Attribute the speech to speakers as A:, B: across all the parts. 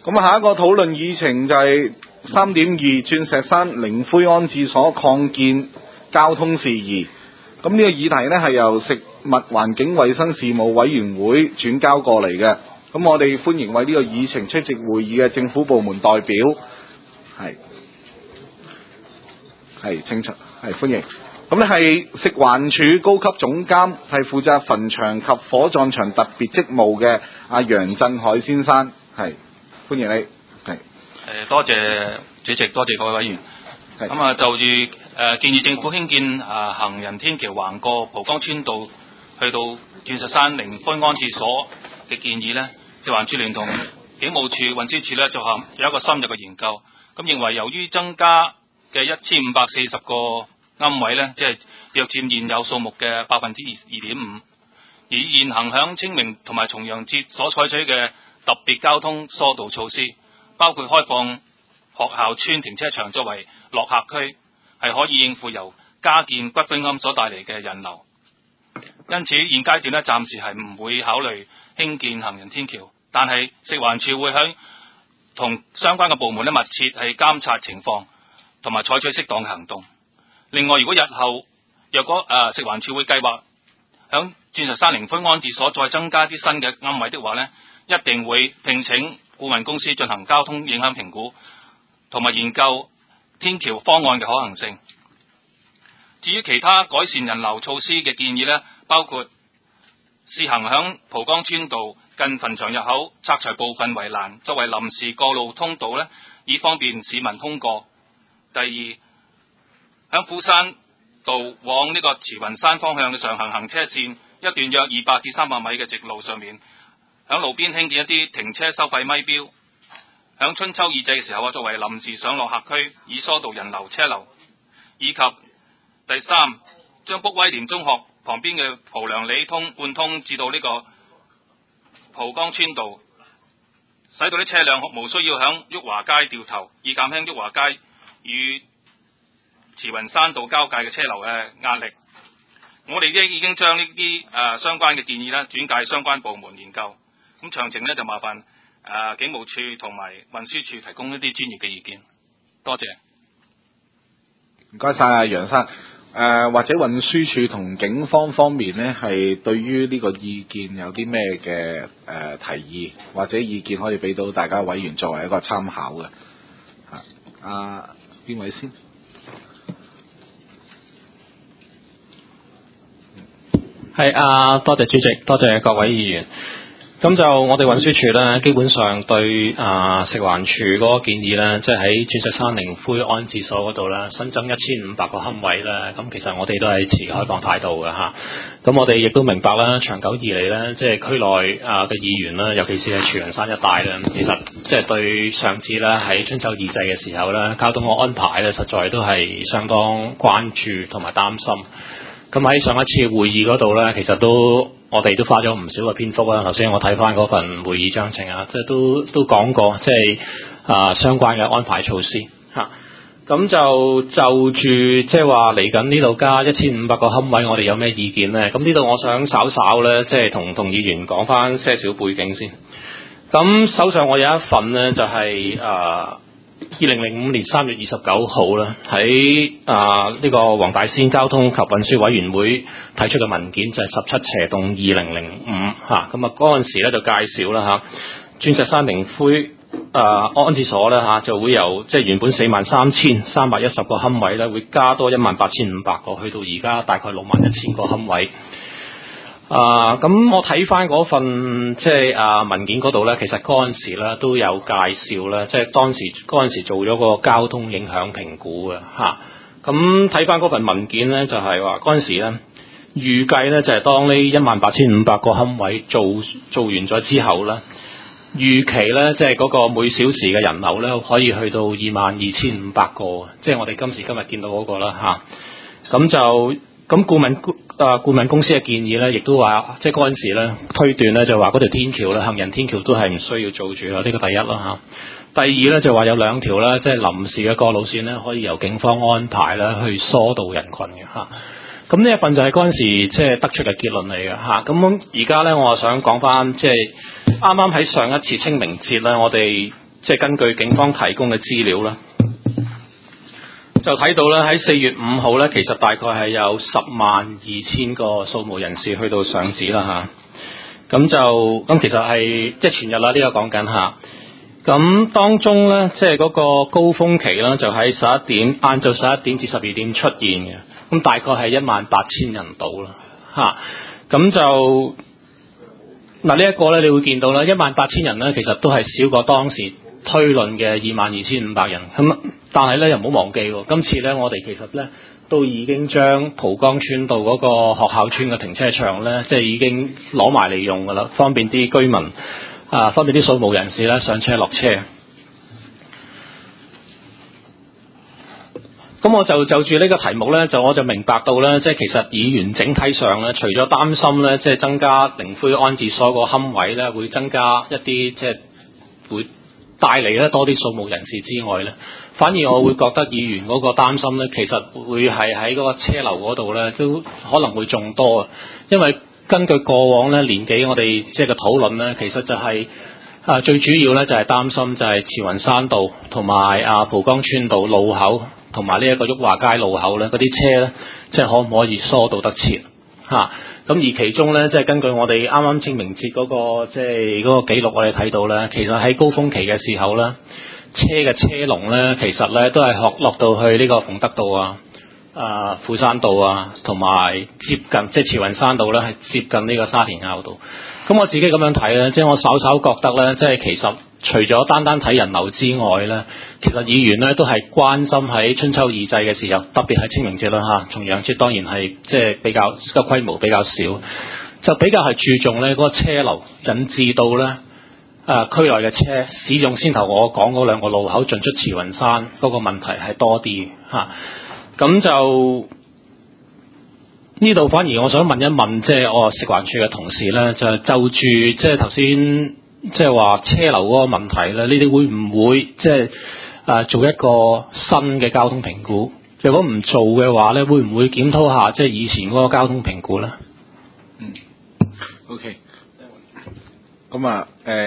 A: 咁下一個討論議程就係3.2鑽石山靈灰安置所擴建交通事宜。咁呢個議題呢係由食物環境衛生事務委員會轉交過嚟嘅。咁我哋歡迎為呢個議程出席會議嘅政府部門代表，係清楚，係歡迎。咁呢係食環署高級總監，係負責墳場及火葬場特別職務嘅阿楊振海先生，係歡迎你。係
B: 多謝主席，多謝各位委員。咁啊，就住建議政府興建行人天橋橫過蒲崗村道去到鑽石山靈灰安置所嘅建議呢，食環署聯同警務處、運輸署呢，就有一個深入嘅研究。咁認為由於增加嘅1540個龕位呢，即係約佔現有數目嘅2.5%，而現行響清明同埋重陽節所採取嘅特別交通疏導措施，包括開放學校村停車場作為落客區，係可以應付由加建骨灰龕所帶嚟嘅人流。因此現階段呢，暫時係唔會考慮興建行人天橋，但係食環署會響同相關嘅部門呢，密切係監察情況，同埋採取適當嘅行動。另外，如果日後若果食環署會計劃響鑽石山靈灰安置所再增加啲新嘅龕位的話呢，一定會聘請顧問公司進行交通影響評估，同埋研究天橋方案嘅可行性。至於其他改善人流措施嘅建議呢，包括試行響蒲崗村道近墳場入口拆除部分圍欄作為臨時過路通道呢，以方便市民通過。第二，響虎山道往呢個慈雲山方向嘅上行行車線一段約200至300米嘅直路上面，響路邊興建一啲停車收費咪標，響春秋二祭嘅時候作為臨時上落客區，以疏導人流車流。以及第三，將卜威廉中學旁邊嘅蒲良里貫通至到呢個蒲崗村道，使到啲車輛無需要響旭華街掉頭，以減輕旭華街與慈雲山道交界嘅車流嘅壓力。我哋已經將呢啲相關嘅建議轉介相關部門研究。咁詳情呢，就麻煩警務處同埋運輸處提供一啲專業嘅意見。多謝。
A: 唔該晒楊生。或者運輸署同警方方面呢，係對於呢個意見有啲咩嘅提議或者意見可以俾到大家委員作為一個參考嘅。邊位先？
C: 係多謝主席，多謝各位議員。咁就我哋運輸署咧，基本上對食環署嗰個建議咧，即係喺鑽石山靈灰安置所嗰度咧，新增1500個龕位咧，咁其實我哋都係持開放態度嘅嚇。咁我哋亦都明白啦，長久以嚟咧，即係區內嘅議員啦，尤其是係荃灣山一帶咧，其實即係對上次咧喺春秋二祭嘅時候咧，交通嘅安排咧，實在都係相當關注同埋擔心。咁喺上一次會議嗰度咧，其實我哋都花咗唔少嘅篇幅啦。頭先我睇翻嗰份會議章程即係都講過，即係相關嘅安排措施嚇。咁就住即係話嚟緊呢度加1500個龕位，我哋有咩意見呢？咁呢度我想稍咧，即係同議員講翻些少背景先。咁手上我有一份呢，就係2005年3月29號啦，喺呢個黃大仙交通及運輸委員會提出嘅文件就係17/2005嚇，咁嗰陣時咧就介紹啦鑽石山靈灰安置所咧就會由即係原本43,310個龕位咧，會加多18,500個，去到而家大概61,000個龕位。咁我睇翻嗰份即係文件嗰度咧，其實嗰陣時咧都有介紹咧，即係嗰陣時做咗個交通影響評估嘅嚇。咁睇翻嗰份文件咧，就係話嗰陣時咧預計咧就係當呢18,500個龕位做完咗之後咧，預期咧即係嗰個每小時嘅人流咧可以去到22,500個，即係我哋今時今日見到嗰個啦嚇。咁顧問公司嘅建議咧，亦都話，即係嗰陣時咧推斷咧就話嗰條天橋咧，行人天橋都係唔需要做住啦，呢個第一啦嚇。第二咧就話有2條咧，即係臨時嘅過路線咧，可以由警方安排咧去疏導人群嘅嚇。咁呢一份就係嗰陣時即係得出嘅結論嚟嘅嚇。咁而家咧，我想講翻即係啱啱喺上一次清明節咧，我哋即係根據警方提供嘅資料啦，就睇到咧喺4月5號咧，其實大概係有102000個掃墓人士去到上址啦嚇。咁其實係即係全日啦，呢個講緊嚇。咁當中咧，即係嗰個高峰期啦，就喺晏晝11點至12點出現嘅。咁大概係18000人到啦嚇。咁就嗱呢一個咧，你會見到啦，18000人咧，其實都係少過當時推論嘅22500人。咁但係咧又唔好忘記喎，今次咧我哋其實咧都已經將蒲崗村道嗰個學校村嘅停車場咧，即係已經攞埋嚟用㗎啦，方便啲居民方便啲掃墓人士咧上車落車。咁我就住呢個題目咧，我就明白到咧，即係其實議員整體上咧，除咗擔心咧，即係增加靈灰安置所個龕位咧，會增加一啲即係會帶嚟咧多啲掃墓人士之外咧，反而我會覺得議員嗰個擔心咧，其實會係喺嗰個車流嗰度咧，都可能會仲多啊。因為根據過往咧年幾我哋即係個討論咧，其實就係最主要咧就係擔心就係慈雲山道同埋蒲崗村道路口同埋呢一個旭華街路口咧，嗰啲車咧即係可唔可以疏導得切嚇？咁而其中咧，即係根據我哋啱啱清明節嗰個即係嗰個記錄，我哋睇到咧，其實喺高峰期嘅時候咧，車嘅車龍咧，其實咧都係落到去呢個鳳德道富山道同埋接近即係慈雲山道咧，係接近呢個沙田坳道。咁我自己咁樣睇咧，即係我稍稍覺得咧，即係其實除咗單單睇人流之外咧，其實議員咧都係關心喺春秋二祭嘅時候，特別係清明節啦嚇，重陽節當然係即係比較個規模比較少，就比較係注重咧嗰個車流，引致到咧區內嘅車使用先頭我講嗰兩個路口進出慈雲山嗰個問題係多啲嚇。咁就呢度反而我想問一問，即係我食環署嘅同事咧，就住即係頭先即係話車流嗰個問題咧，你哋會唔會即係做一個新嘅交通評估？如果唔做嘅話咧，會唔會檢討下即係以前嗰個交通評估咧
A: ？OK。咁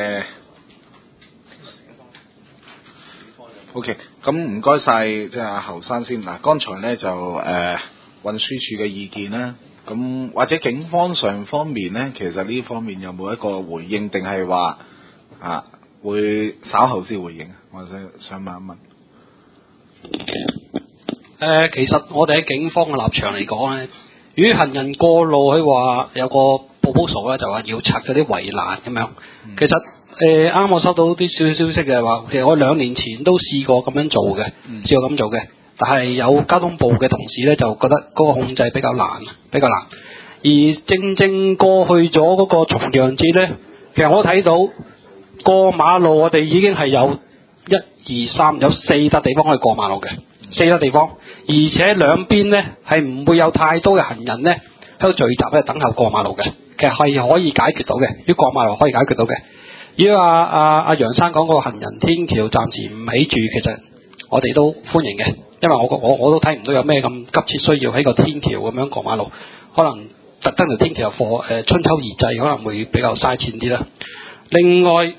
A: OK， 咁唔該晒，即係阿侯生先。嗱，剛才咧就運輸署嘅意見啦，咁或者警方上方面咧，其實呢方面有冇一個回應，定係話會稍後先回應？我想問一問。
D: 其實我哋喺警方嘅立場嚟講咧，如果行人過路，佢話有個proposal咧，就話要拆嗰啲圍欄咁樣。其實啱我收到啲消息嘅話，其實我2年前都試過咁樣做嘅，但係有交通部嘅同事咧就覺得嗰個控制比較難。而正過去咗嗰個重陽節咧，其實我睇到過馬路我哋已經係有1、2、3有4笪地方可以過馬路嘅，4笪地方，而且兩邊咧係唔會有太多嘅行人咧喺度聚集咧等候過馬路嘅，其實係可以解決到嘅，如果過馬路可以解決到嘅。如果阿楊生講個行人天橋暫時唔起住，其實我哋都歡迎嘅，因為我都睇唔到有咩咁急切需要喺個天橋咁樣過馬路，可能特登條天橋春秋二祭可能會比較嘥錢啲啦。另外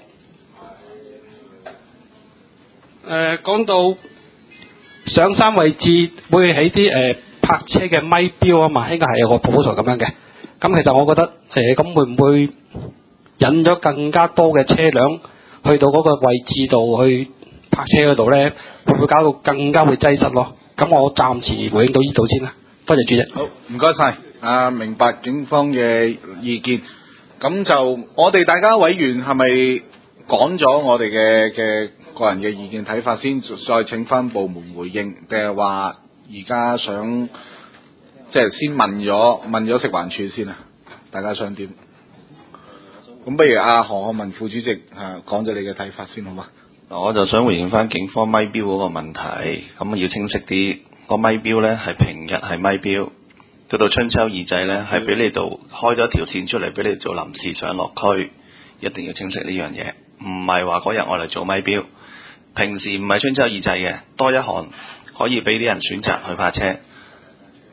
D: 講到上山位置會起啲泊車嘅咪標啊嘛，應該係有個 proposal 咁樣嘅。咁其實我覺得咁會唔會引咗更加多嘅車輛去到嗰個位置度去泊車嗰度咧，會唔會搞到更加會擠塞咯？咁我暫時回應到呢度先啦。多謝主席。
A: 好，唔該晒。明白警方嘅意見。咁就我哋大家委員係咪講咗我哋嘅個人嘅意見睇法先，再請翻部門回應，定係話而家想即係先問咗食環署先啊？大家想點？咁不如何漢文副主席講咗你嘅睇法先好嘛？
E: 我就想回應翻警方咪標嗰個問題，咁要清晰啲。個咪標咧係平日係咪標，到春秋二祭咧係俾你度開咗條線出嚟俾你做臨時上落區，一定要清晰呢樣嘢，唔係話嗰日我嚟做咪標。平時唔係春秋二祭嘅，多一項可以俾啲人選擇去泊車。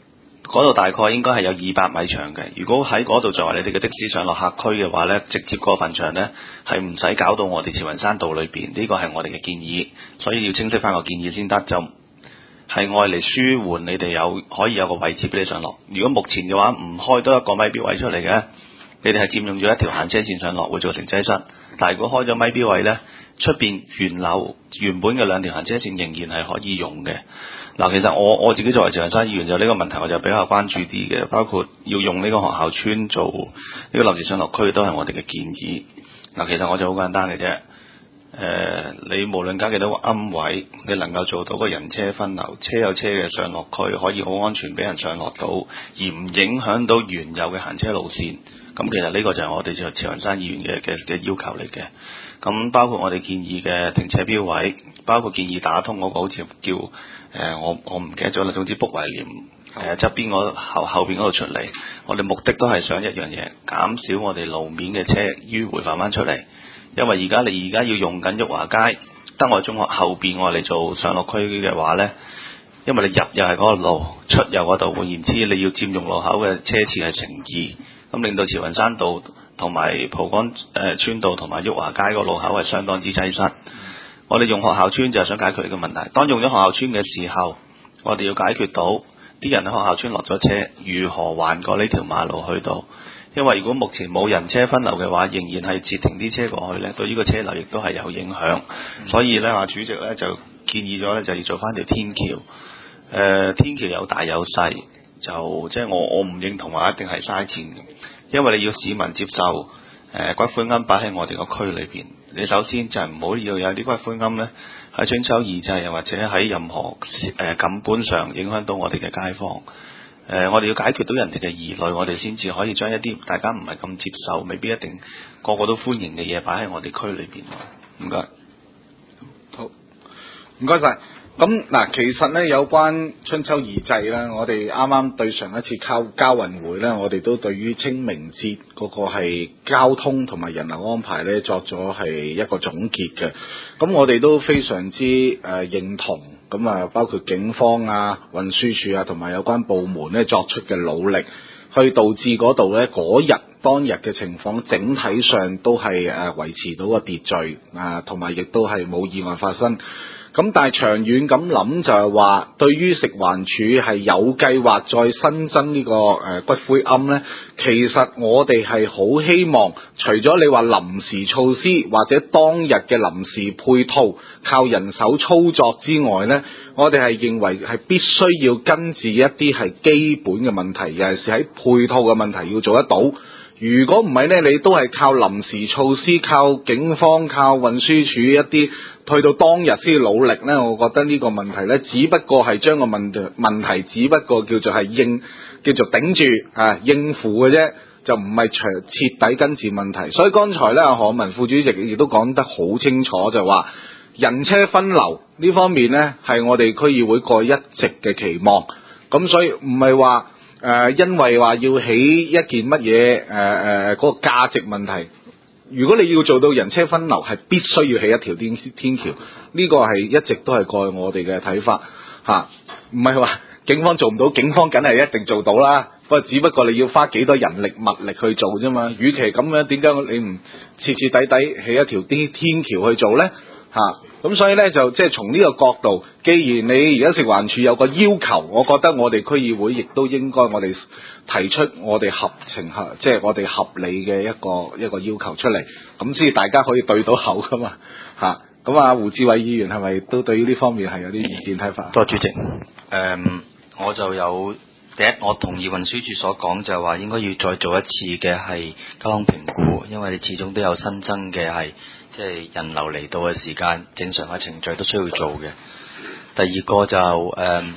E: 嗰度大概應該係有200米長嘅。如果喺嗰度作為你哋嘅的士上落客區嘅話呢，直接過墳場呢係唔使搞到我哋慈雲山道裏邊，呢個係我哋嘅建議，所以要清晰翻個建議先得，就係愛嚟舒緩你哋可以有個位置俾你上落。如果目前嘅話唔開多一個咪標位出嚟嘅，你哋係佔用咗一條行車線上落，會造成擠塞。但係如果開咗咪標位呢，出邊原本嘅2條行車線仍然係可以用嘅。嗱，其實我自己作為慈雲山議員就呢個問題我就比較關注啲嘅，包括要用呢個學校村做呢個臨時上落區都係我哋嘅建議。嗱，其實我就好簡單嘅啫。你無論加幾多個龕位，你能夠做到個人車分流，車有車嘅上落區可以好安全俾人上落到，而唔影響到原有嘅行車路線。咁其實呢個就係我哋慈雲山議員嘅要求嚟嘅。咁包括我哋建議嘅停車標位，包括建議打通嗰個好似叫我唔記得咗啦。總之卜圍廉側邊嗰後邊嗰度出嚟，我哋目的都係想一樣嘢，減少我哋路面嘅車迂迴返翻出嚟。因為你而家要用緊裕華街德愛中學後邊我嚟做上落區嘅話呢，因為你入又係嗰個路，出又嗰度，換言之你要佔用路口嘅車次係乘2，咁令到慈雲山道同埋蒲崗村道同埋裕華街個路口係相當之擠塞。我哋用學校村就係想解決呢個問題。當用咗學校村嘅時候，我哋要解決到啲人喺學校村落咗車，如何橫過呢條馬路去到？因為如果目前冇人車分流嘅話，仍然係截停啲車過去呢，對呢個車流亦都係有影響。所以呢，主席呢就建議咗呢，就要做翻條天橋。天橋有大有細，就即係我唔認同話一定係嘥錢嘅，因為你要市民接受骨灰龕擺喺我哋個區裏邊。你首先就係唔好要有啲骨灰龕呢喺春秋二祭又或者喺任何感官上影響到我哋嘅街坊。我哋要解決到人哋嘅疑慮，我哋先至可以將一啲大家唔係咁接受，未必一定個個都歡迎嘅嘢擺喺我哋區裏邊。唔該。
A: 好，唔該晒。咁嗱，其實咧有關春秋二祭咧，我哋啱啱對上一次交運會咧，我哋都對於清明節嗰個係交通同埋人流安排咧作咗係一個總結嘅。咁我哋都非常之認同，咁啊包括警方啊、運輸署啊同埋有關部門咧作出嘅努力，去導致嗰度咧當日嘅情況整體上都係維持到個秩序啊，同埋亦都係冇意外發生。咁但係長遠咁諗就係話，對於食環署係有計劃再新增呢個骨灰龕呢，其實我哋係好希望，除咗你話臨時措施或者當日嘅臨時配套靠人手操作之外呢，我哋係認為係必須要根治一啲係基本嘅問題，尤其是喺配套嘅問題要做得到。如果唔係呢，你都係靠臨時措施，靠警方、靠運輸署一啲去到當日先努力呢，我覺得呢個問題呢，只不過係將個問題只不過叫做頂住應付嘅啫，就唔係徹底根治問題。所以剛才呢，何文副主席亦都講得好清楚，就話人車分流呢方面呢，係我哋區議會過一直嘅期望。咁所以唔係話因為話要起一件乜嘢嗰個價值問題。如果你要做到人車分流，係必須要起一條天橋，呢個係一直都係過去我哋嘅睇法嚇，唔係話警方做唔到，警方梗係一定做到啦。不過只不過你要花幾多人力物力去做啫嘛。與其咁樣，點解你唔徹徹底底起一條天橋去做呢？咁所以呢，就即係從呢個角度，既然你而家食環署有個要求，我覺得我哋區議會亦都應該我哋提出我哋即係我哋合理嘅一個要求出嚟，咁先大家可以對到口噶嘛嚇。咁啊，胡志偉議員係咪都對於呢方面係有啲意見睇法？
F: 多謝主席。我就有第一，我同意運輸署所講，就係話應該要再做一次嘅係交通評估，因為你始終都有新增嘅係即係人流嚟到嘅時間，正常嘅程序都需要做嘅。第二個就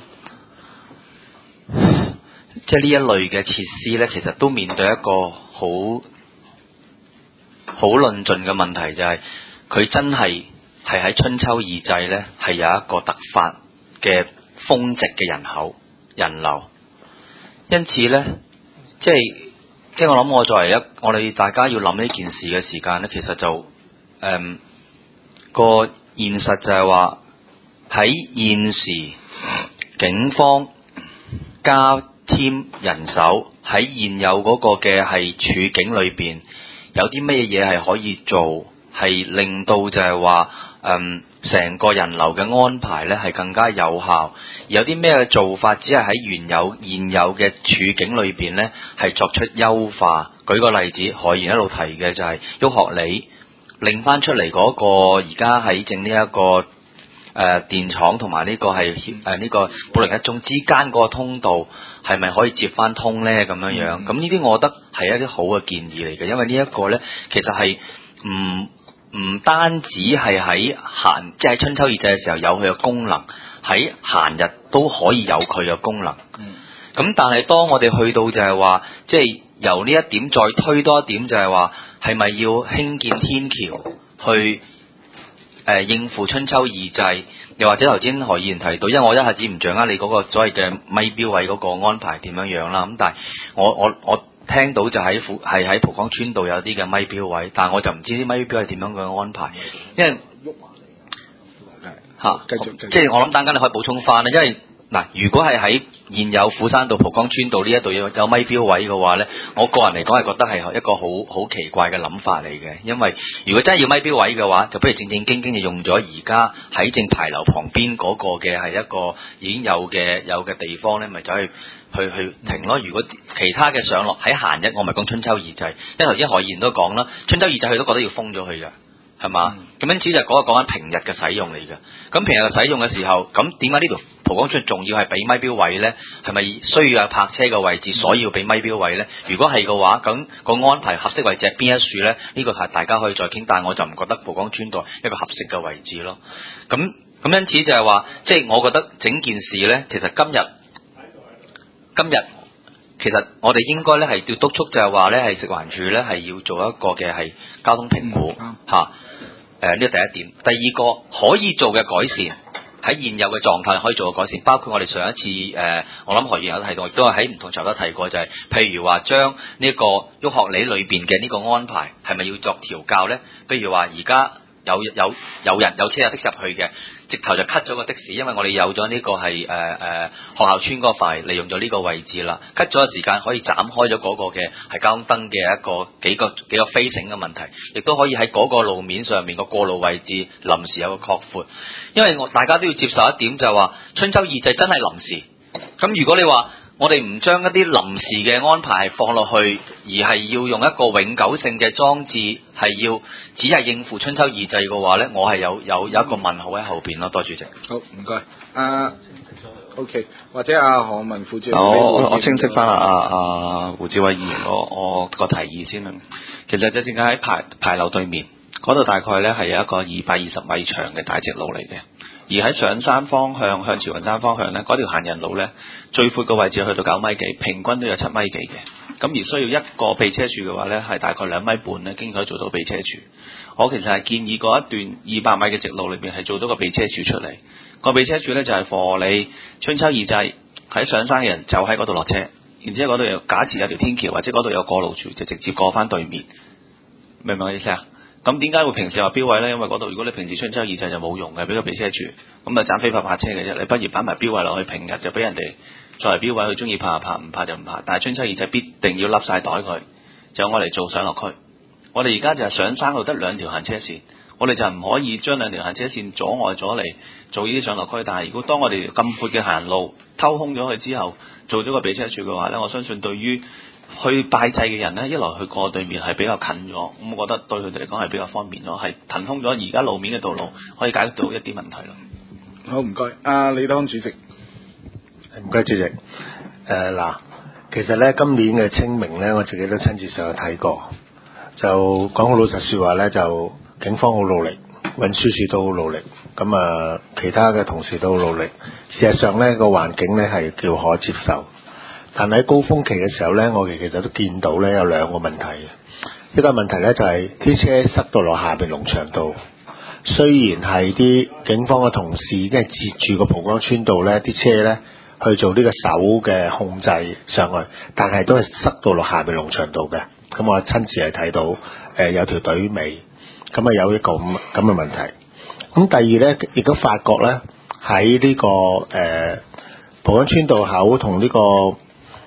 F: 即係呢一類嘅設施呢，其實都面對一個好論盡嘅問題，就係佢真係喺春秋二祭呢，係有一個突發嘅峰值嘅人流，因此呢，即係我諗，我哋大家要諗呢件事嘅時間呢，其實就個現實就係話喺現時警方加 team 人手喺現有嗰個嘅係處境裏邊，有啲咩嘢係可以做，係令到就係話成個人流嘅安排咧係更加有效。有啲咩嘅做法，只係喺現有嘅處境裏邊咧係作出優化。舉個例子，何議員一路提嘅就係喐學理，令翻出嚟嗰個而家喺正呢一個電廠同埋呢個係呢個寶靈一中之間嗰個通道係咪可以接翻通咧？咁樣樣，咁呢啲我覺得係一啲好嘅建議嚟嘅，因為呢一個咧其實係唔單止係喺閒，即係喺春秋二祭嘅時候有佢嘅功能，喺閒日都可以有佢嘅功能。咁但係當我哋去到就係話，即係由呢一點再推多一點，就係話係咪要興建天橋去應付春秋二祭？又或者頭先何議員提到，因為我一下子唔掌握你嗰個所謂嘅咪標位嗰個安排點樣樣啦。咁但係我聽到就喺蒲崗村道有啲嘅咪標位，但係我就唔知啲咪標係點樣嘅安排，因為即係我諗等間你可以補充翻啦，因為嗱，如果係喺現有虎山道、蒲崗村道呢一度有咪標位嘅話咧，我個人嚟講係覺得係一個好奇怪嘅諗法嚟嘅，因為如果真係要咪標位嘅話，就不如正正經經就用咗而家喺正牌樓旁邊嗰個嘅係一個已經有嘅地方咧，咪走去停咯。如果其他嘅上落喺閒日，我咪講春秋二祭，因為頭先何議員都講啦，春秋二祭佢都覺得要封咗佢嘅。係嘛？咁因此就講緊平日嘅使用嚟嘅。咁平日嘅使用嘅時候，咁點解呢條蒲崗村仲要係俾咪標位呢？係咪需要有泊車嘅位置，所以要俾咪標位呢？如果係嘅話，咁個安排合適位置係邊一處呢？呢個係大家可以再傾，但係我就唔覺得蒲崗村道一個合適嘅位置咯。咁因此就係話，即係我覺得整件事呢，其實今日。其實我哋應該咧係要督促，就係話咧係食環署咧係要做一個嘅係交通評估嚇。呢個第一點，第二個可以做嘅改善喺現有嘅狀態可以做嘅改善，包括我哋上一次我諗何議員有提到，亦都係喺唔同場都提過，就係譬如話將呢個喐學理裏邊嘅呢個安排係咪要作調校咧？譬如話而家有人有車有的士入去嘅，直頭就 cut 咗個的士，因為我哋有咗呢個係學校村嗰塊利用咗呢個位置啦。cut 咗嘅時間可以斬開咗嗰個嘅係交通燈嘅一個幾個飛繩嘅問題，亦都可以喺嗰個路面上面個過路位置臨時有個擴闊。因為大家都要接受一點就係話春秋二祭真係臨時。咁如果你話我哋唔將一啲臨時嘅安排放落去，而係要用一個永久性嘅裝置，係要只係應付春秋二祭嘅話咧，我係有一個問號喺後邊咯。多謝主席。
A: 好，唔該。OK， 或者何文副主席。
E: 我清晰翻胡志偉議員我個提議先啦。其實就正喺牌樓對面嗰度，大概咧係有一個220米長嘅大直路嚟嘅。而喺上山方向向慈雲山方向咧，嗰條行人路咧最闊嘅位置去到9米幾，平均都有7米幾嘅。咁而需要一個避車處嘅話咧，係大概2米半咧，經可以做到避車處。我其實係建議嗰一段200米嘅直路裏邊係做到個避車處出嚟。個避車處咧就係貨你春秋二祭喺上山嘅人就喺嗰度落車，然之後嗰度又假設有條天橋或者嗰度有過路處，就直接過翻對面。明唔明我意思啊？咁點解會平時話標位咧？因為嗰度如果你平時春秋二祭就冇用嘅，俾個避車處，咁啊斬非法泊車嘅啫。你不如擺埋標位落去，平日就俾人哋作為標位，佢中意泊就泊，唔泊就唔泊。但係春秋二祭必定要笠晒袋佢，就我嚟做上落區。我哋而家就係上山度得2條行車線，我哋就唔可以將2條行車線阻礙咗嚟做呢啲上落區。但係如果當我哋咁闊嘅行路偷空咗佢之後，做咗個避車處嘅話咧，我相信對於去拜祭嘅人咧，一來去過對面係比較近咗，咁我覺得對佢哋嚟講係比較方便咯，係騰空咗而家路面嘅道路，可以解決到一啲問題咯。
A: 好，唔該，李德康主席。
G: 唔該，主席。嗱，其實咧今年嘅清明咧，我自己都親自上去睇過，就講好老實説話咧，就警方好努力，運輸署都好努力，咁啊其他嘅同事都好努力。事實上咧個環境咧係叫可接受。但喺高峰期嘅時候咧，我哋其實都見到咧有2個問題嘅。一個問題咧就係啲車塞到落下邊龍翔道，雖然係啲警方嘅同事已經係截住個蒲崗村道咧啲車咧去做呢個手嘅控制上去，但係都係塞到落下邊龍翔道嘅。咁我親自係睇到有條隊尾，咁啊有一個咁嘅問題。咁第二咧亦都發覺咧喺呢個蒲崗村道口同呢個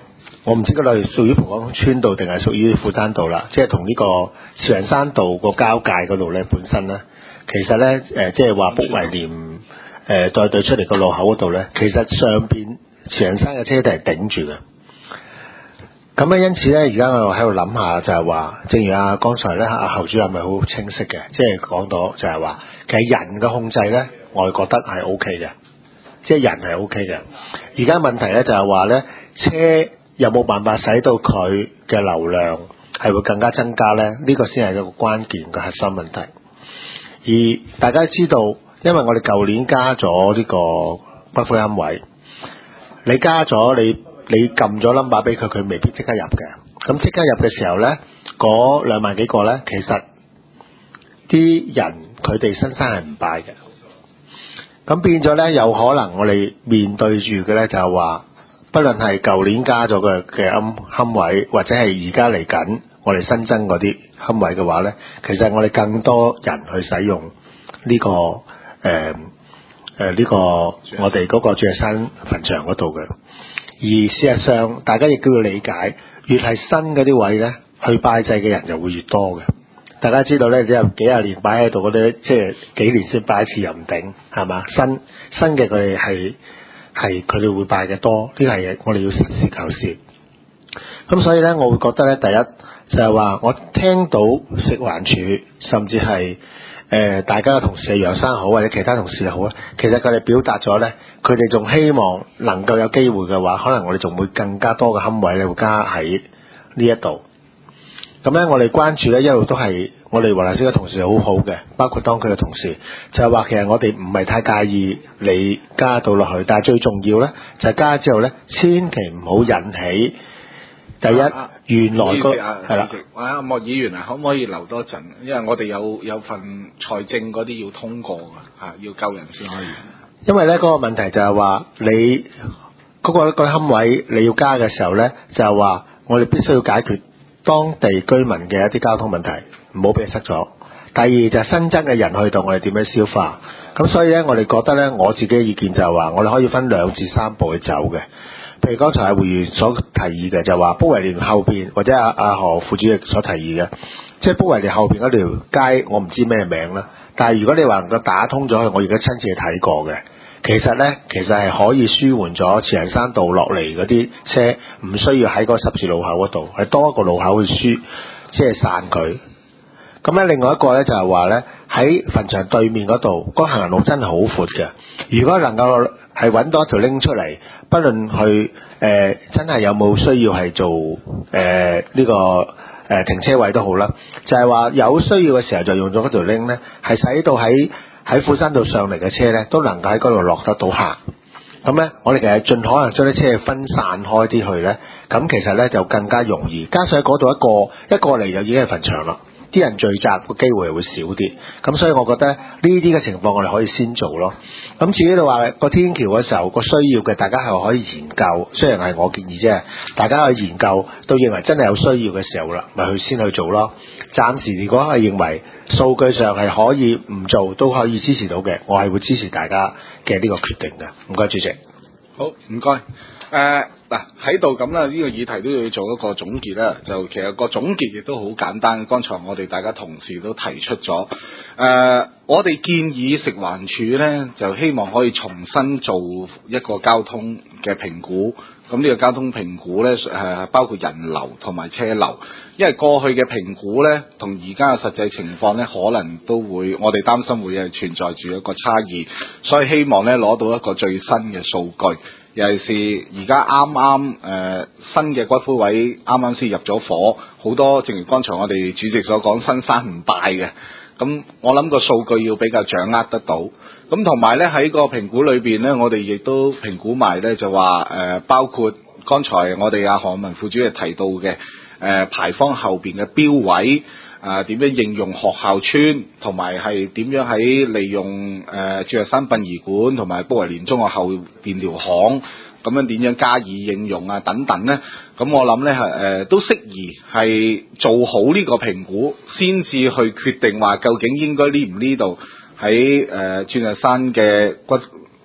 G: 我唔知嗰度係屬於蒲崗村道定係屬於富山道啦，即係同呢個慈雲山道個交界嗰度咧，本身咧，其實咧即係話卜維廉再對出嚟個路口嗰度咧，其實上邊慈雲山嘅車都係頂住嘅。咁咧，因此咧，而家我喺度諗下就係話，正如剛才咧侯主任咪好清晰嘅，即係講到就係話，其實人嘅控制咧，我係覺得係 O K 嘅，即係人係 O K 嘅。而家問題咧就係話咧，車有冇辦法使到佢嘅流量係會更加增加咧？呢個先係一個關鍵嘅核心問題。而大家知道，因為我哋舊年加咗呢個骨灰龕位，你加咗你撳咗 number 俾佢，佢未必即刻入嘅。咁即刻入嘅時候咧，嗰2萬幾個咧，其實啲人佢哋新生係唔拜嘅。咁變咗咧，有可能我哋面對住嘅咧就係話，不論係舊年加咗嘅龕位，或者係而家嚟緊我哋新增嗰啲龕位嘅話咧，其實我哋更多人去使用呢個呢個我哋嗰個鑽石山墳場嗰度嘅。而事實上，大家亦都要理解，越係新嗰啲位咧，去拜祭嘅人就會越多嘅。大家知道咧，只有幾廿年擺喺度嗰啲，即係幾年先拜一次又唔頂，係嘛？新嘅佢哋係佢哋會拜嘅多，呢個係我哋要實事求是。咁所以咧，我會覺得咧，第一就係話，我聽到食環署甚至係大家嘅同事係楊生好或者其他同事又好咧，其實佢哋表達咗咧，佢哋仲希望能夠有機會嘅話，可能我哋仲會更加多嘅龕位咧會加喺呢一度。咁咧，我哋關注咧一路都係我哋黃大仙嘅同事好好嘅，包括當區嘅同事，就係話其實我哋唔係太介意你加到落去，但係最重要咧就係加之後咧，千祈唔好引起第一原來個係啦。
A: 莫議員啊，可唔可以留多陣？因為我哋有份財政嗰啲要通過㗎嚇，要救人先可以。
G: 因為咧嗰個問題就係話你嗰個龕位你要加嘅時候咧，就係話我哋必須要解決當地居民嘅一啲交通問題，唔好俾佢塞咗。第二就係新增嘅人去到，我哋點樣消化？咁所以咧，我哋覺得咧，我自己嘅意見就係話，我哋可以分2至3步去走嘅。譬如剛才會員所提議嘅，就係話卜維廉後邊，或者阿何副主席所提議嘅，即係卜維廉後邊嗰條街，我唔知咩名啦。但係如果你話能夠打通咗佢，我而家親自去睇過嘅。其實係可以舒緩咗慈雲山道落嚟嗰啲車，唔需要喺個十字路口嗰度，係多一個路口去即係散佢。咁咧，另外一個咧就係話咧，喺墳場對面嗰度，個行人路真係好闊嘅。如果能夠係揾到一條拎出嚟，不論去真係有冇需要係做呢個停車位都好啦，就係話有需要嘅時候就用咗嗰條拎咧，係使到喺富山道上嚟嘅車咧，都能夠喺嗰度落得到客。咁咧，我哋其實盡可能將啲車分散開啲去咧，咁其實咧就更加容易。加上喺嗰度一個嚟就已經係墳場啦，啲人聚集個機會會少啲。咁所以我覺得呢啲嘅情況我哋可以先做咯。咁至於你話個天橋嘅時候個需要嘅，大家係可以研究。雖然係我建議啫，大家去研究都認為真係有需要嘅時候啦，咪去先去做咯。暫時如果係認為數據上係可以唔做都可以支持到嘅，我係會支持大家嘅呢個決定嘅。唔該，主席。
A: 好，唔該。嗱喺度咁啦，呢個議題都要做一個總結啦。就其實個總結亦都好簡單。剛才我哋大家同事都提出咗，我哋建議食環署呢，就希望可以重新做一個交通嘅評估。咁呢個交通評估呢，包括人流同埋車流，因為過去嘅評估呢，同而家嘅實際情況呢，可能都會我哋擔心會係存在住一個差異，所以希望呢攞到一個最新嘅數據。尤其是而家啱新嘅骨灰位啱啱先入咗伙，好多正如剛才我哋主席所講，新山唔拜嘅。咁我諗個數據要比較掌握得到。咁同埋咧喺個評估裏邊咧，我哋亦都評估埋咧就話包括剛才我哋阿何文副主席提到嘅牌坊後邊嘅標位。點樣應用學校村，同埋係點樣喺利用鑽石山殯儀館同埋卜維廉中學後邊條巷咁樣點樣加以應用啊等等呢？咁我諗呢係都適宜係做好呢個評估，先至去決定話究竟應該呢唔呢度喺鑽石山嘅骨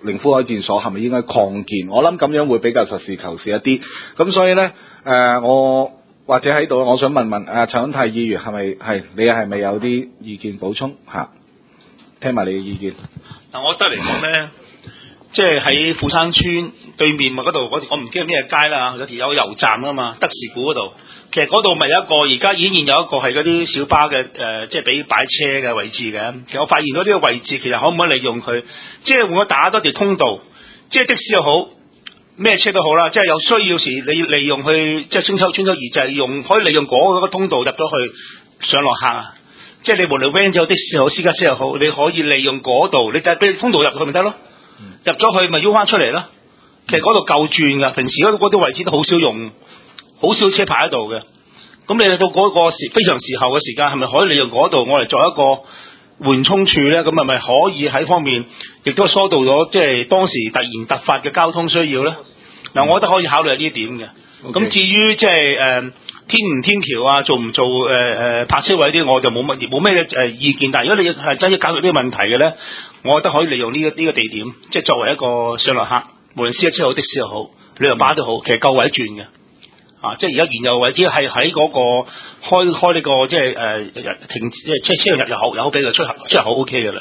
A: 靈灰海戰所係咪應該擴建？我諗咁樣會比較實事求是一啲。咁所以呢，我或者喺度，我想問問陳恩泰議員你係咪有啲意見補充嚇？聽埋你嘅意見。
H: 嗱，我覺得嚟講咧，即係喺富山村對面咪嗰度，我唔記得咩街啦，有條有油站啊嘛，德士古嗰度。其實嗰度咪有一個，而家已經現有一個係嗰啲小巴嘅即係俾擺車嘅位置嘅。其實我發現到呢個位置，其實可唔可以利用佢，即係換咗打多條通道，即係的士又好，咩車都好啦，即係有需要時你利用去即係春秋二祭可以利用嗰個通道入咗去上落客啊。即係你無論 van 又好的士又好私家車又好，你可以利用嗰度，你就俾通道入去咪得咯，入咗去咪喐翻出嚟咯。其實嗰度夠轉噶，平時嗰啲位置都好少用，好少車牌喺度嘅。咁你去到嗰個非常時候嘅時間，係咪可以利用嗰度我嚟作一個緩衝處咧？咁係咪可以喺方面亦都疏導咗即係當時突然突發嘅交通需要咧？嗱，我覺得可以考慮呢一點嘅。咁至於即係天唔天橋啊，做唔做泊車位啲，我就冇咩意見。但係如果你係真要解決呢個問題嘅咧，我覺得可以利用呢個地點，即係作為一個上落客，無論私家車又好的士又好，旅遊巴都好，其實夠位轉嘅。即係而家原有位置係喺嗰個開呢個即係停即係車輛入口有好俾佢出口 OK 嘅啦。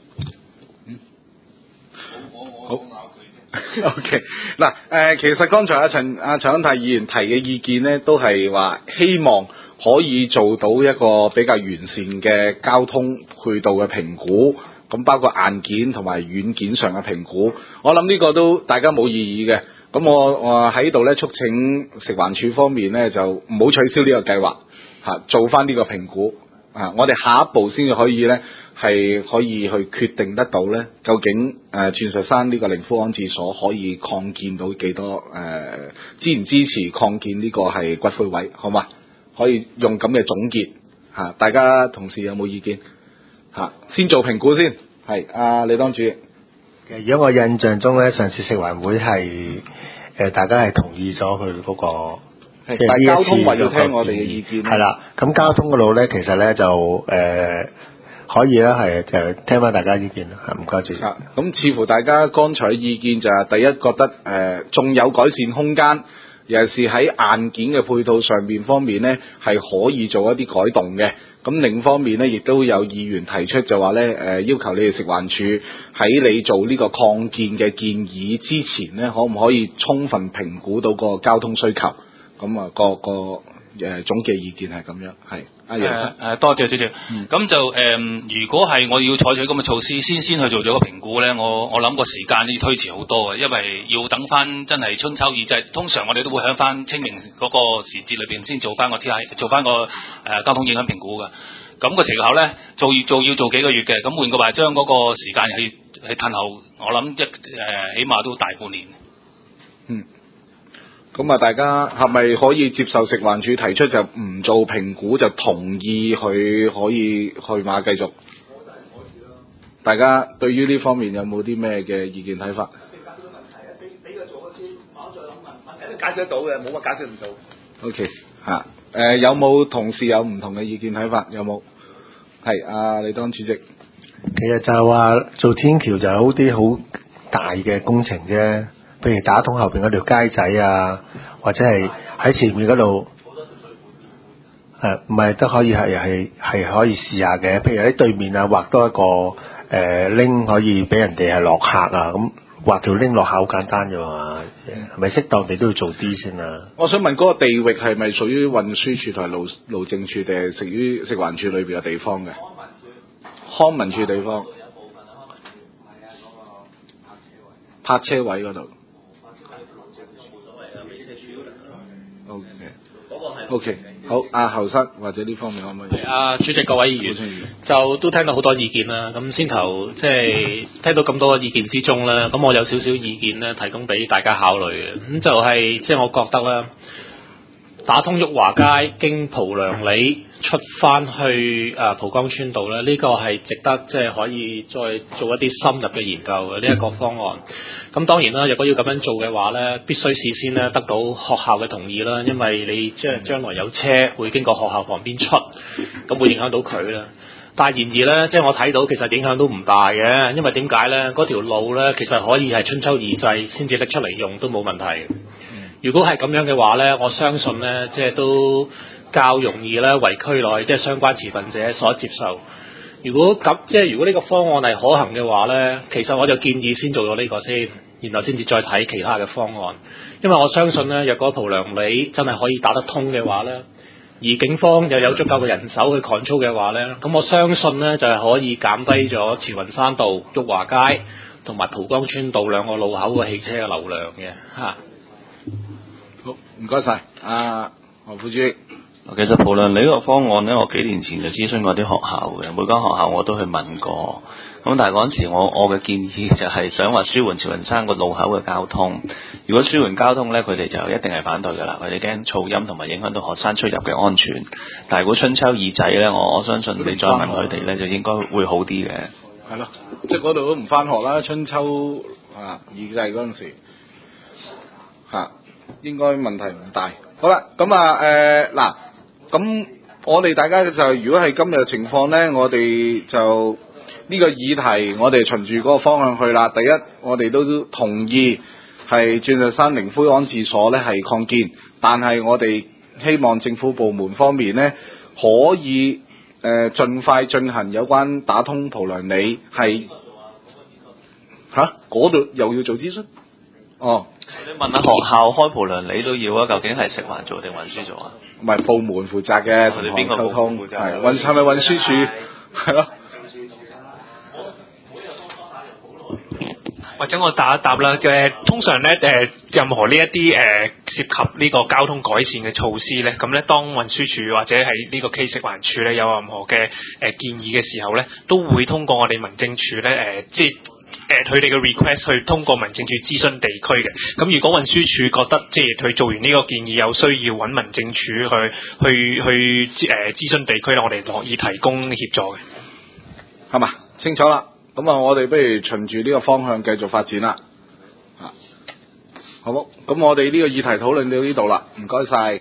A: 好 OK 嗱其實剛才阿陳恩泰議員提嘅意見呢，都係話希望可以做到一個比較完善嘅交通配套嘅評估，咁包括硬件同埋軟件上嘅評估。我諗呢個都大家冇異議嘅。咁我喺度咧促請食環署方面咧就唔好取消呢個計劃做翻呢個評估我哋下一步先至可以咧係可以去決定得到咧究竟鑽石山呢個靈灰安置所可以擴建到幾多支唔支持擴建呢個係骨灰位，好嘛？可以用咁嘅總結大家同事有冇意見先做評估先，係李當主席。
G: 如果我印象中咧，上次食環會係大家係同意咗佢嗰個，
A: 但係交通為咗聽我哋嘅意見。
G: 係啦，咁交通嗰度咧，其實咧就可以啦，係聽翻大家意見啦，唔該主席。
A: 咁似乎大家剛才嘅意見就係第一覺得仲有改善空間，尤其是喺硬件嘅配套上面方面咧，係可以做一啲改動嘅。咁另一方面咧，亦都有議員提出就話咧，要求你哋食環署喺你做呢個擴建嘅建議之前咧，可唔可以充分評估到個交通需求？咁啊，個總嘅意見係咁樣，係阿楊生。
B: 多謝主席。咁就如果係我要採取咁嘅措施，先去做咗個評估咧，我諗個時間都要推遲好多嘅，因為要等翻真係春秋二祭。通常我哋都會響翻清明嗰個時節裏邊先做翻個 TI， 做翻個交通影響評估嘅。咁個時候咧，要做幾個月嘅。咁換個話，將嗰個時間去褪後，我諗起碼都大半年。
A: 咁啊，大家係咪可以接受食環署提出就唔做評估，就同意佢可以去馬繼續？大家對於呢方面有冇啲咩嘅意見睇法？
H: 俾佢做咗先，我再諗問題，解決得到嘅，冇乜解決唔到。
A: OK 有冇同事有唔同嘅意見睇法？有冇？係李當主席。
G: 其實就係話做天橋就有啲好大嘅工程啫。譬如打通後邊嗰條街仔啊，或者係喺前面嗰度，唔係都可以係可以試下嘅。譬如喺對面啊，畫多一個拎可以俾人哋係落客啊，咁畫條拎落客好簡單啫嘛，係咪適當地都要做啲先啊？
A: 我想問嗰個地域係咪屬於運輸署同埋路政署，定係屬於食環署裏邊嘅地方嘅？康文署地方。泊車位嗰度。OK， 好，後生或者呢方面可唔可以？
C: 主席各位議員，就都聽到好多意見啦。咁先頭即係聽到咁多意見之中咧，咁我有少少意見咧，提供俾大家考慮嘅。咁就係即係我覺得咧，打通旭華街經蒲良里出翻去蒲崗村道咧，呢個係值得即係可以再做一啲深入嘅研究嘅呢一個方案。咁當然啦，如果要咁樣做嘅話咧，必須事先咧得到學校嘅同意啦，因為你即係將來有車會經過學校旁邊出，咁會影響到佢啦。 但係然而咧，即係我睇到其實影響都唔大嘅，因為點解咧？嗰條路咧其實可以係春秋二祭先至拎出嚟用都冇問題嘅。如果係咁樣嘅話咧，我相信咧，即係都較容易咧為區內即係相關持份者所接受。如果呢個方案係可行嘅話咧，其實我就建議先做咗呢個先，然後先至再睇其他嘅方案。因為我相信咧，若果蒲良里真係可以打得通嘅話咧，而警方又有足夠嘅人手去 control 嘅話咧，咁我相信咧就係可以減低咗慈雲山道、裕華街同埋蒲崗村道兩個路口嘅汽車嘅流量嘅嚇。
A: 好，唔該晒，何副主席。
E: 其實蒲良里呢個方案呢，我幾年前就諮詢過啲學校嘅，每間學校我都去問過。咁但係嗰陣時我嘅建議就係想話舒緩慈雲山個路口嘅交通。如果舒緩交通呢，佢哋就一定係反對㗎啦，佢哋驚噪音同埋影響到學生出入嘅安全。但係如果春秋二祭呢，我相信你再問佢哋呢，就應該會好啲嘅。
A: 係咯，即係嗰度都唔返學啦，春秋二祭嗰陣時應該問題唔大。好啦，咁嗱。咁我哋大家就如果係今日嘅情況呢，我哋就呢個議題，我哋循住嗰個方向去啦。第一，我哋都同意係鑽石山靈灰安置所呢係擴建，但係我哋希望政府部門方面呢，可以盡快進行有關打通蒲良里係嗰度又要做諮詢。哦，
E: 你問下學校開蒲良里都要啊？究竟係食環做定運輸做啊？
A: 唔係部門負責嘅，同邊個溝通？係咪運輸署？係咯。
I: 或者我答一答啦。通常咧任何呢一啲涉及呢個交通改善嘅措施咧，咁咧當運輸署或者係呢個食環署咧有任何嘅建議嘅時候咧，都會通過我哋民政處咧即係佢哋嘅 request 去通過民政處諮詢地區嘅。咁如果運輸署覺得即係佢做完呢個建議有需要揾民政處去諮詢地區咧，我哋樂意提供協助嘅。
A: 係嘛？清楚啦。咁我哋不如循住呢個方向繼續發展啦。好，咁我哋呢個議題討論到呢度啦，唔該晒。